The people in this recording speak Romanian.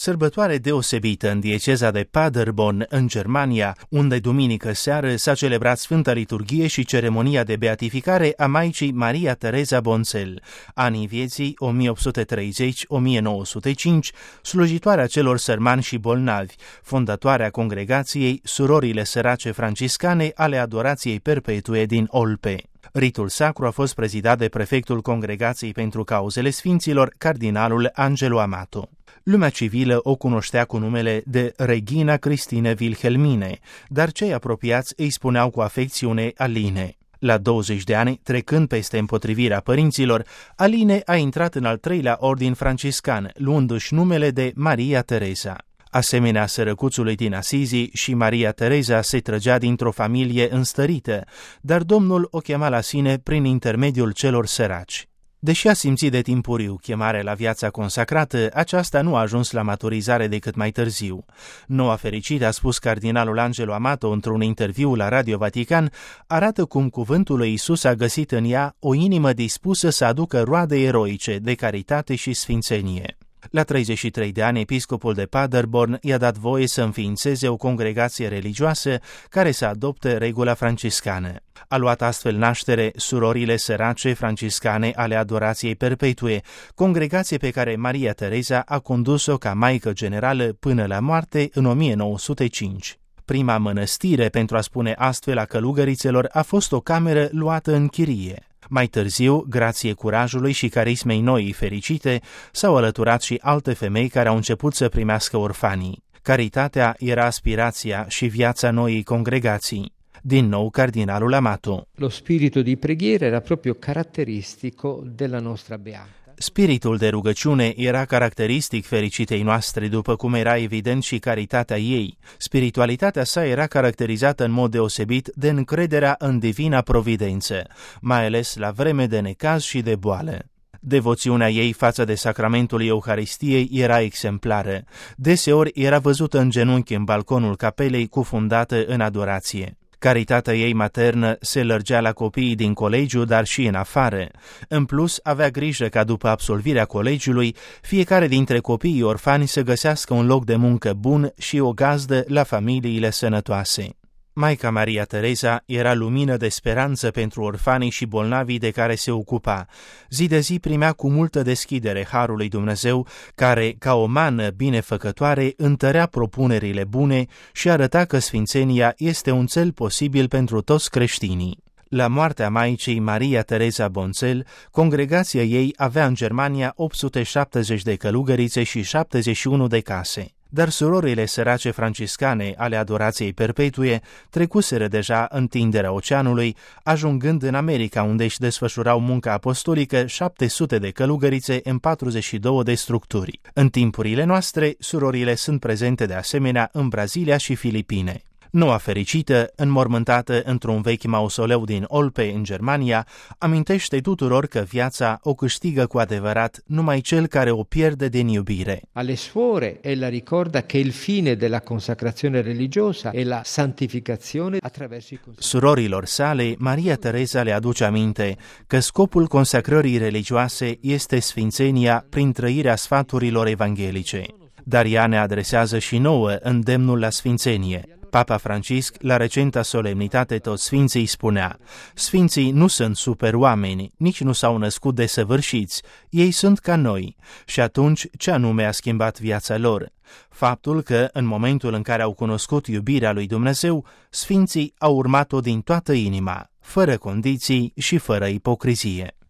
Sărbătoare deosebită în dieceza de Paderborn, în Germania, unde duminică seară s-a celebrat Sfânta Liturghie și ceremonia de beatificare a Maicii Maria Tereza Bonțel, anii vieții 1830-1905, slujitoarea celor sărmani și bolnavi, fondatoarea congregației Surorile Sărace Franciscane ale Adorației Perpetue din Olpe. Ritul sacru a fost prezidat de prefectul Congregației pentru Cauzele Sfinților, cardinalul Angelo Amato. Lumea civilă o cunoștea cu numele de Regina Cristine Wilhelmine, dar cei apropiați îi spuneau cu afecțiune Aline. La 20 de ani, trecând peste împotrivirea părinților, Aline a intrat în al treilea ordin franciscan, luându-și numele de Maria Tereza. Asemenea sărăcuțului din Asizi, și Maria Tereza se trăgea dintr-o familie înstărită, dar Domnul o chema la sine prin intermediul celor săraci. Deși a simțit de timpuriu chemarea la viața consacrată, aceasta nu a ajuns la maturizare decât mai târziu. Noua fericire, a spus cardinalul Angelo Amato într-un interviu la Radio Vatican, arată cum cuvântul lui Iisus a găsit în ea o inimă dispusă să aducă roade eroice de caritate și sfințenie. La 33 de ani, episcopul de Paderborn i-a dat voie să înființeze o congregație religioasă care să adopte regula franciscană. A luat astfel naștere Surorile Sărace Franciscane ale Adorației Perpetue, congregație pe care Maria Tereza a condus-o ca maică generală până la moarte în 1905. Prima mănăstire, pentru a spune astfel, a călugărițelor a fost o cameră luată în chirie. Mai târziu, grație curajului și carismei noii fericite, s-au alăturat și alte femei care au început să primească orfanii. Caritatea era aspirația și viața noii congregații. Din nou, cardinalul Amato. Lo spirito di preghiera era proprio caratteristico della nostra beata. Spiritul de rugăciune era caracteristic fericitei noastre, după cum era evident și caritatea ei. Spiritualitatea sa era caracterizată în mod deosebit de încrederea în divina providență, mai ales la vreme de necaz și de boală. Devoțiunea ei față de sacramentul Euharistiei era exemplară. Deseori era văzută în genunchi în balconul capelei, cufundată în adorație. Caritatea ei maternă se lărgea la copiii din colegiu, dar și în afară. În plus, avea grijă ca după absolvirea colegiului, fiecare dintre copiii orfani să găsească un loc de muncă bun și o gazdă la familiile sănătoase. Maica Maria Tereza era lumină de speranță pentru orfanii și bolnavii de care se ocupa. Zi de zi primea cu multă deschidere harul lui Dumnezeu, care, ca o mană binefăcătoare, întărea propunerile bune și arăta că sfințenia este un cel posibil pentru toți creștinii. La moartea Maicii Maria Tereza Bonțel, congregația ei avea în Germania 870 de călugărițe și 71 de case. Dar surorile sărace franciscane ale Adorației Perpetue trecuseră deja întinderea oceanului, ajungând în America, unde își desfășurau munca apostolică 700 de călugărițe în 42 de structuri. În timpurile noastre, surorile sunt prezente de asemenea în Brazilia și Filipine. Noua fericită, înmormântată într-un vechi mausoleu din Olpe, în Germania, amintește tuturor că viața o câștigă cu adevărat numai cel care o pierde din iubire. Alle suore ella ricorda che il fine della consacrazione religiosa è la santificazione attraverso i Surorilor sale, Maria Tereza le aduce aminte că scopul consacrării religioase este sfințenia prin trăirea sfaturilor evanghelice. Dar ea ne adresează și nouă îndemnul la sfințenie. Papa Francisc, la recenta solemnitate Toți Sfinții, spunea: Sfinții nu sunt superoameni, nici nu s-au născut desăvârșiți, ei sunt ca noi. Și atunci, ce anume a schimbat viața lor? Faptul că, în momentul în care au cunoscut iubirea lui Dumnezeu, Sfinții au urmat-o din toată inima, fără condiții și fără ipocrizie.